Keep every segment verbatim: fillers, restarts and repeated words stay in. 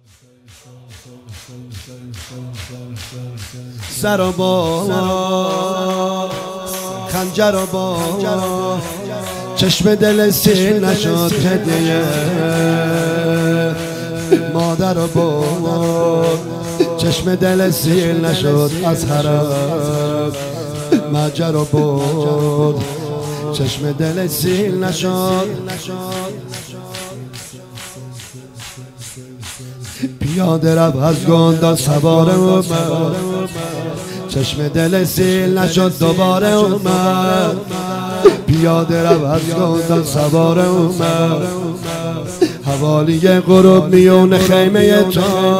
سر و با خنجر و با چشم دل سیر نشد هدیه مادر و با چشم دل سیر نشد از حرم مجر و بود چشم دل سیر نشد پیاده رو از گندان سوار اومد چشم دل سیل نشد دوباره اومد پیاده رو از گندان سوار اومد حوالی غروب میون خیمه تو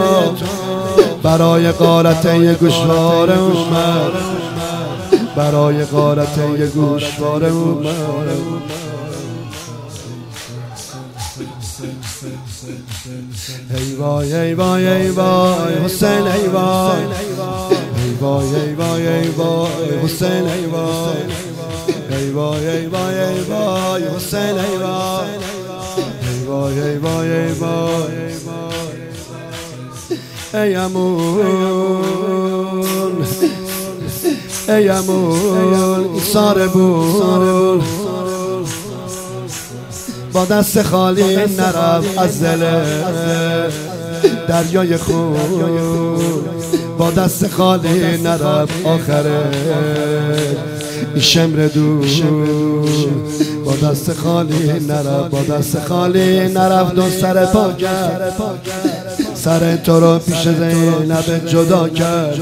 برای غارت یه گوشواره اومد برای غارت یه گوشواره اومد ای وای ای وای ای وای حسین ای وای ای وای ای وای ای وای حسین ای وای ای وای ای وای ای وای حسین ای وای ای وای ای وای ای وای ای امون ای امون ساره بود با دست خالی نرم از دل دریای خون با دست خالی نرم آخره شمر دور با دست خالی نرم با دست خالی نرم دو سر پا کرد سر تو رو پیش زینب جدا کرد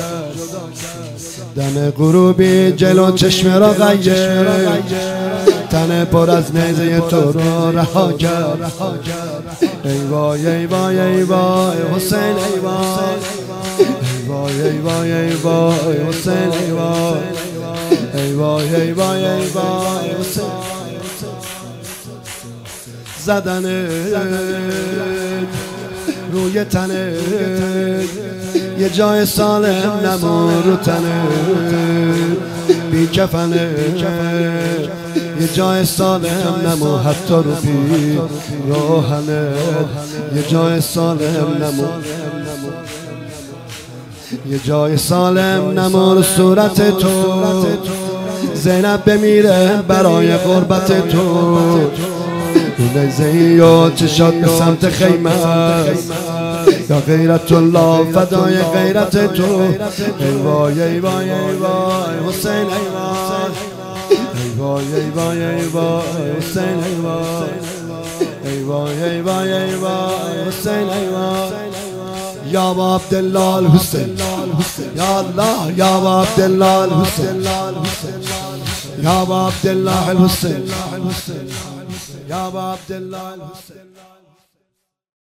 دم غروبی جلو چشم را غیر تن پر از نیزه تو رو رها کرد ای وای ای وای ای وای حسین ای وای ای وای ای وای ای وای حسین ای وای ای وای ای وای ای وای حسین زدن روی تنه یه جای سالم نمون رو تنه بی کفنه یه جای سالم نمو حتی رو بی روحنه یه جای سالم نمو یه جای سالم نمو رو صورت تو زینب بمیره برای غربت تو نیزه یا چشات به سمت خیمه یا غیرت الله فدای غیرت تو ای وای ای وای ای وای حسین ای وای ای وای ای وای ای وای حسین ای وای ای وای ای وای ای وای حسین ای وای یا عبدالله الحسین یا الله یا عبدالله الحسین یا عبدالله الحسین یا عبدالله الحسین